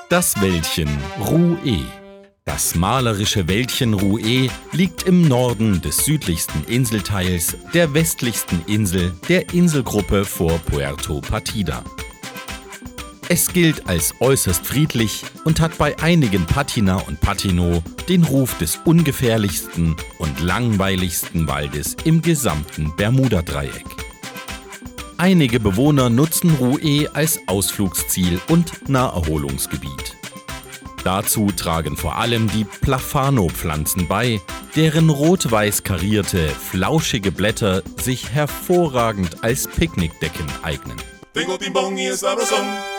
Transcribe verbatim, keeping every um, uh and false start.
Das Wäldchen Rouet. Das malerische Wäldchen Rouet liegt im Norden des südlichsten Inselteils der westlichsten Insel der Inselgruppe vor Puerto Partida. Es gilt als äußerst friedlich und hat bei einigen Patina und Patino den Ruf des ungefährlichsten und langweiligsten Waldes im gesamten Bermudadreieck. Einige Bewohner nutzen Rouet als Ausflugsziel und Naherholungsgebiet. Dazu tragen vor allem die Plafano-Pflanzen bei, deren rot-weiß karierte, flauschige Blätter sich hervorragend als Picknickdecken eignen. Tengo timbón y es sabrosón.